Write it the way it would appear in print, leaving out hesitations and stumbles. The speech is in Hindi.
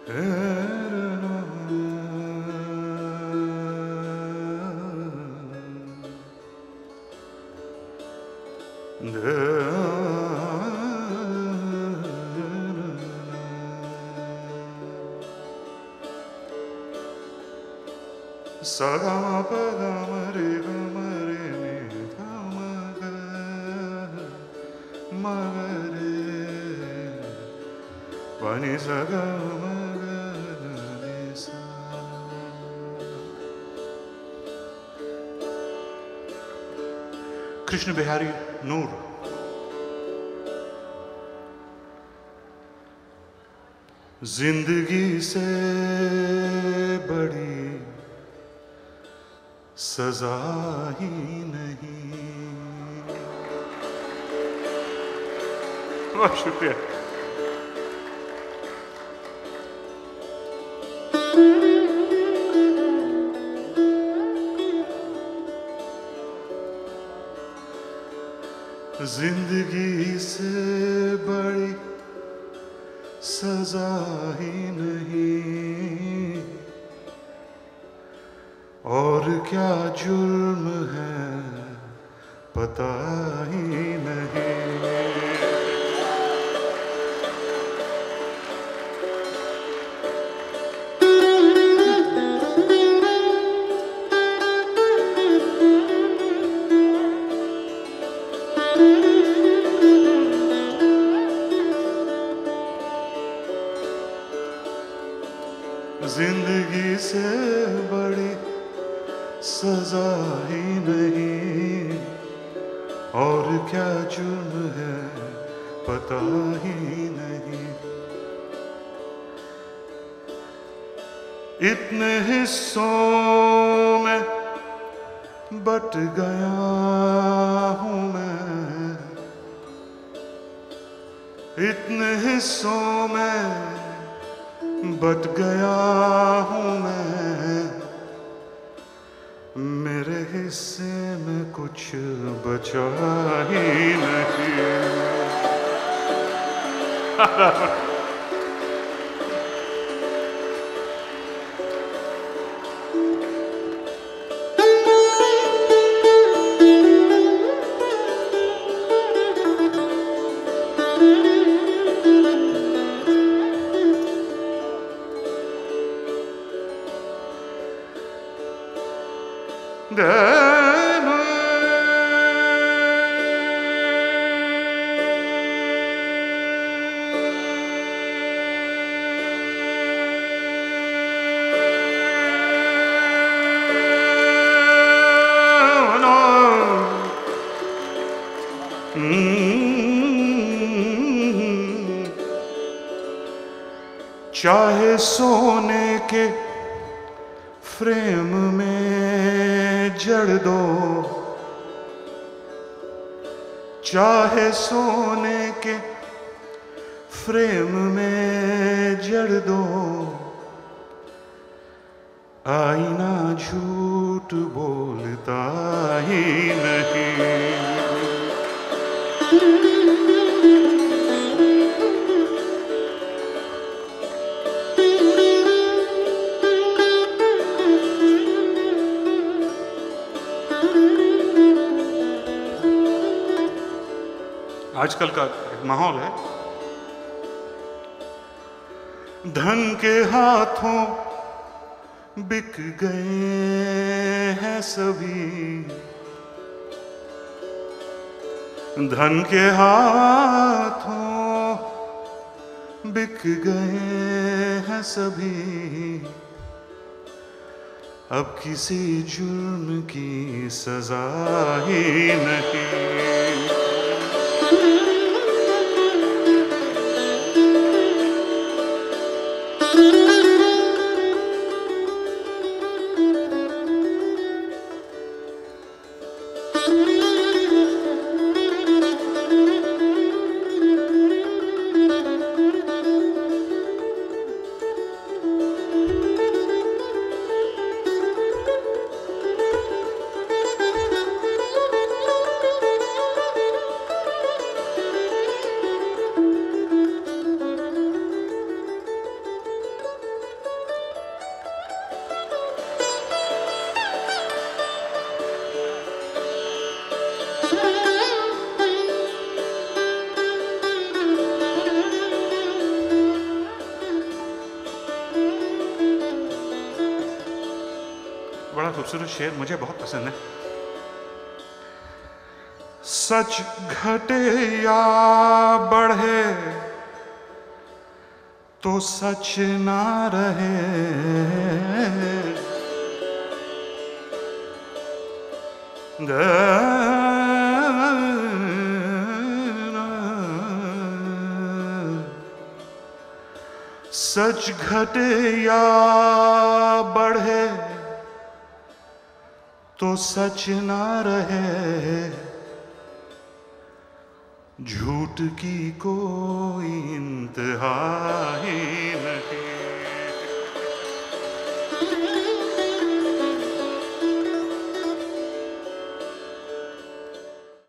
कृष्ण बिहारी नूर। जिंदगी से बड़ी सजा ही नहीं। बहुत शुक्रिया। जिंदगी से बड़ी सजा ही नहीं, और क्या जुर्म है पता ही नहीं। जिंदगी से बड़ी सजा ही नहीं, और क्या जुर्म है पता ही नहीं। इतने हिस्सों में बट गया हूँ मैं, इतने हिस्सों में बट गया हूँ मैं। मेरे हिस्से में कुछ बचा ही नहीं। चाहे सोने के फ्रेम में जड़ दो, चाहे सोने के फ्रेम में जड़ दो, आईना झूठ बोलता ही नहीं। आजकल का माहौल है, धन के हाथों बिक गए हैं सभी, धन के हाथों बिक गए हैं सभी। अब किसी जुर्म की सजा ही नहीं। खूबसूरत शेर मुझे बहुत पसंद है। सच घटे या बढ़े तो सच ना रहे, सच घटे या बढ़े तो सच ना रहे, झूठ की कोई इंतहा ही नहीं।